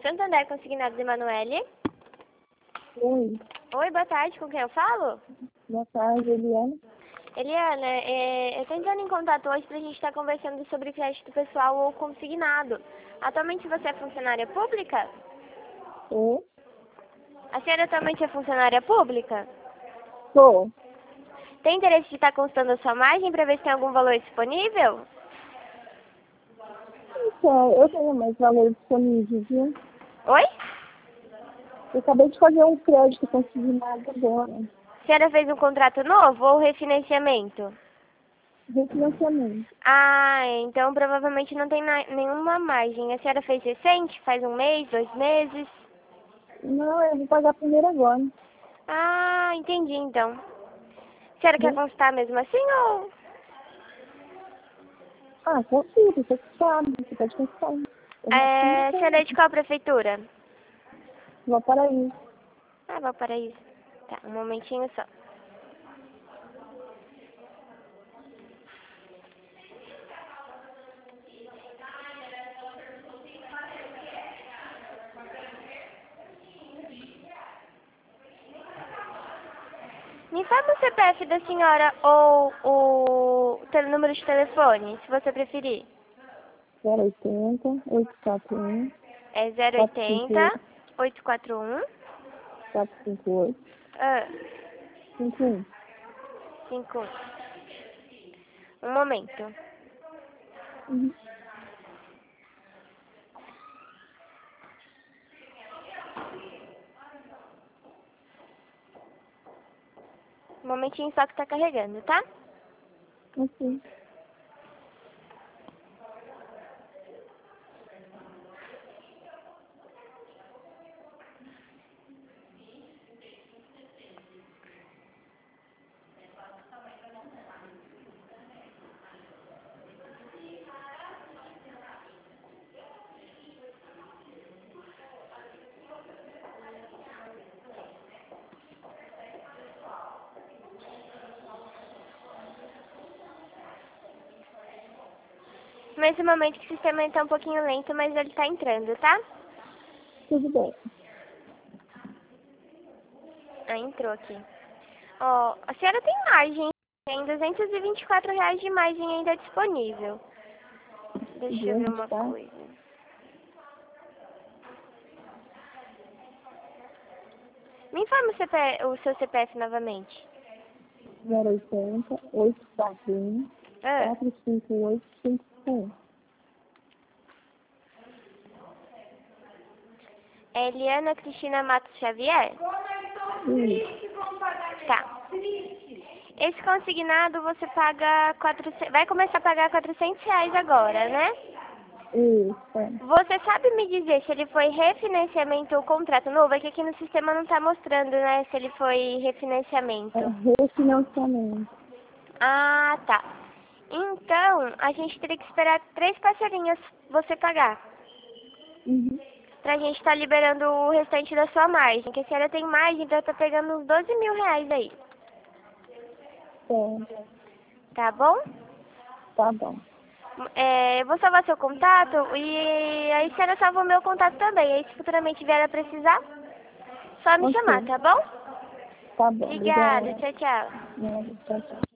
Santander Consignado de Emanuele. Oi, Oi, boa tarde, com quem eu falo? boa tarde, Eliana. Eliana, eu tô entrando em contato hoje pra gente estar conversando sobre crédito pessoal ou consignado. Atualmente você é funcionária pública? Oi, A senhora atualmente é funcionária pública? sou. Tem interesse de estar constando a sua margem para ver se tem algum valor disponível? Então, eu tenho mais valor disponível, viu? Oi? Eu acabei de fazer um crédito consignado agora. A senhora fez um contrato novo ou refinanciamento? Refinanciamento. Ah, então provavelmente não tem nenhuma margem. A senhora fez recente? Faz um mês, 2 meses? Não, eu vou pagar primeiro agora. Ah, entendi então. A senhora quer Viu? constar mesmo assim ou... Ah, consigo, você que sabe, você pode pensar. Eu não A senhora é de qual prefeitura? vou para aí. Ah, Valparaíso. Tá, um momentinho só. Me fala o CPF da senhora ou o número de telefone, se você preferir. 080, 841, É 458, 080 841 458, ah, 51. 51. Um momento. Uhum. Um momentinho só que tá carregando, tá? Ok. Nesse momento que o sistema tá um pouquinho lento, mas ele tá entrando, tá? Tudo bem. Ah, entrou aqui. Ó, a senhora tem margem. Tem R$ 224 de margem ainda disponível. Deixa eu ver Gente, uma tá? coisa. Me informa o seu CPF novamente. 080, 841, Ah, 458, 51. é Eliana Cristina Matos Xavier? Isso, Tá. Esse consignado você paga 400, vai começar a pagar R$ 400 agora, né? isso, é. Você sabe me dizer se ele foi refinanciamento ou contrato novo? É que aqui no sistema não tá mostrando, né, se ele foi refinanciamento. É refinanciamento. Ah, tá. Então, a gente teria que esperar 3 parcelinhas você pagar. Uhum. Pra gente estar liberando o restante da sua margem. Que a senhora tem margem, então tá pegando uns R$ 12.000 aí. É, Tá bom? tá bom. Eu vou salvar seu contato e aí a senhora salva o meu contato também. Aí se futuramente vier a precisar, só me chamar, Ok, tá bom? tá bom. Obrigada, Obrigada. tchau, tchau. Tchau, tchau.